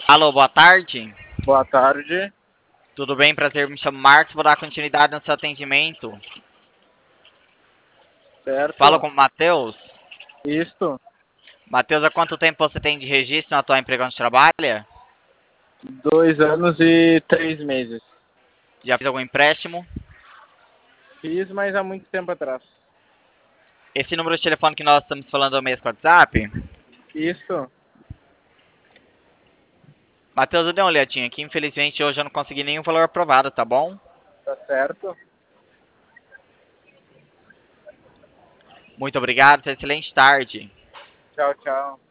Alô, boa tarde. Boa tarde. Tudo bem? Prazer, me chamo Marcos, vou dar continuidade no seu atendimento. Falo Certo? com o Matheus. Isto. Matheus, há quanto tempo você tem de registro na tua empresa onde trabalha? 2 anos e 3 meses. Já fez algum empréstimo? Fiz, mas há muito tempo atrás. Esse número de telefone que nós estamos falando é o mesmo com o WhatsApp? Isto. Matheus, eu dei uma olhadinha aqui, infelizmente hoje eu não consegui nenhum valor aprovado, tá bom? Tá certo? Muito obrigado, excelente tarde. Tchau, tchau.